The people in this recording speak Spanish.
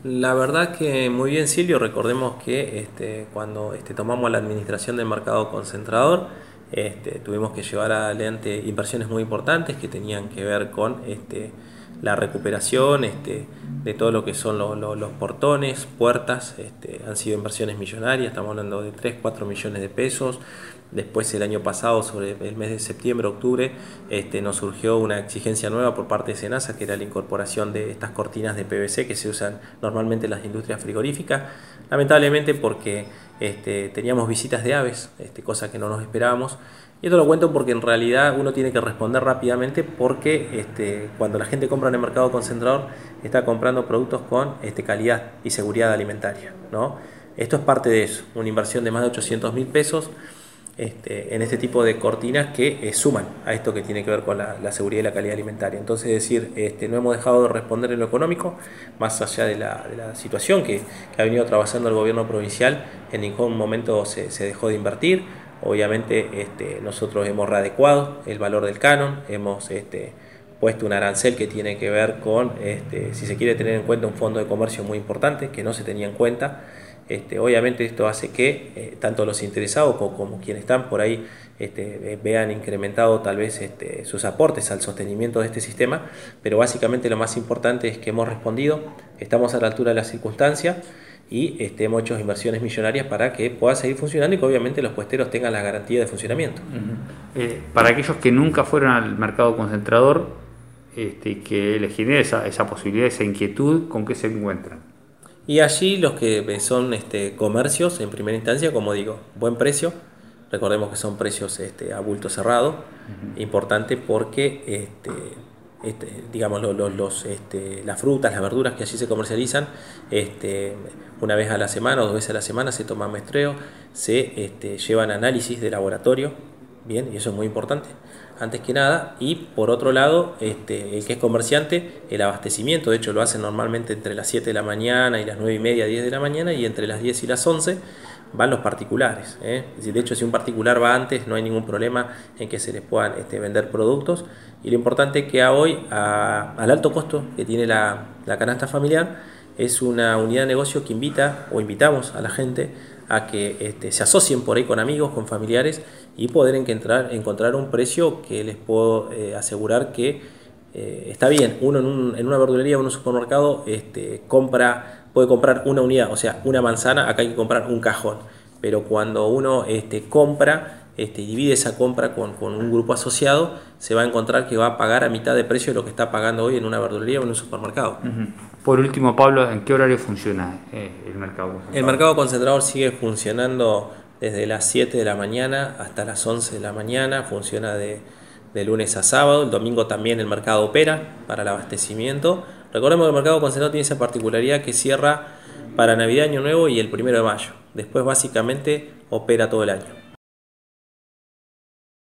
La verdad que muy bien, Silvio. Recordemos que cuando tomamos la administración del mercado concentrador, tuvimos que llevar adelante inversiones muy importantes que tenían que ver con la recuperación de todo lo que son los portones, puertas. Han sido inversiones millonarias, estamos hablando de 3 4 millones de pesos. Después el año pasado, sobre el mes de septiembre, octubre, nos surgió una exigencia nueva por parte de Senasa, que era la incorporación de estas cortinas de PVC que se usan normalmente en las industrias frigoríficas. Lamentablemente porque teníamos visitas de aves, cosa que no nos esperábamos. Y esto lo cuento porque en realidad uno tiene que responder rápidamente porque cuando la gente compra en el mercado concentrador está comprando productos con calidad y seguridad alimentaria, ¿no? Esto es parte de eso, una inversión de más de 800.000 pesos en este tipo de cortinas que suman a esto que tiene que ver con la seguridad y la calidad alimentaria. Entonces, es decir, no hemos dejado de responder en lo económico, más allá de la situación que ha venido atravesando el gobierno provincial. En ningún momento se dejó de invertir. Obviamente, nosotros hemos readecuado el valor del canon, hemos puesto un arancel que tiene que ver con, si se quiere tener en cuenta, un fondo de comercio muy importante que no se tenía en cuenta. Obviamente esto hace que tanto los interesados como quienes están por ahí vean incrementado tal vez sus aportes al sostenimiento de este sistema, pero básicamente lo más importante es que hemos respondido, estamos a la altura de las circunstancias y hemos hecho inversiones millonarias para que pueda seguir funcionando y que obviamente los puesteros tengan la garantía de funcionamiento. Para aquellos que nunca fueron al mercado concentrador, que les genere esa posibilidad, esa inquietud, ¿con qué se encuentran? Y allí los que son comercios, en primera instancia, como digo, buen precio. Recordemos que son precios a bulto cerrado, importante porque digamos las frutas, las verduras que allí se comercializan, una vez a la semana o 2 veces a la semana se toman muestreo, se llevan análisis de laboratorio, bien, y eso es muy importante antes que nada. Y por otro lado, el que es comerciante, el abastecimiento, de hecho lo hacen normalmente entre las 7 de la mañana y las 9 y media, 10 de la mañana, y entre las 10 y las 11 van los particulares, ¿eh? Es decir, de hecho, si un particular va antes, no hay ningún problema en que se les puedan vender productos. Y lo importante es que hoy, al alto costo que tiene la canasta familiar, es una unidad de negocio que invitamos a la gente a que se asocien por ahí con amigos, con familiares, y poder encontrar un precio que les puedo asegurar que está bien. Uno en una verdulería o en un supermercado puede comprar una unidad, o sea, una manzana. Acá hay que comprar un cajón, pero cuando uno compra, divide esa compra con un grupo asociado, se va a encontrar que va a pagar a mitad de precio de lo que está pagando hoy en una verdulería o en un supermercado. Por último, Pablo, ¿en qué horario funciona el mercado concentrador? El mercado concentrador sigue funcionando desde las 7 de la mañana hasta las 11 de la mañana, funciona de lunes a sábado. El domingo también el mercado opera para el abastecimiento. Recordemos que el mercado concentrador tiene esa particularidad que cierra para Navidad, Año Nuevo y el 1 de mayo. Después básicamente opera todo el año.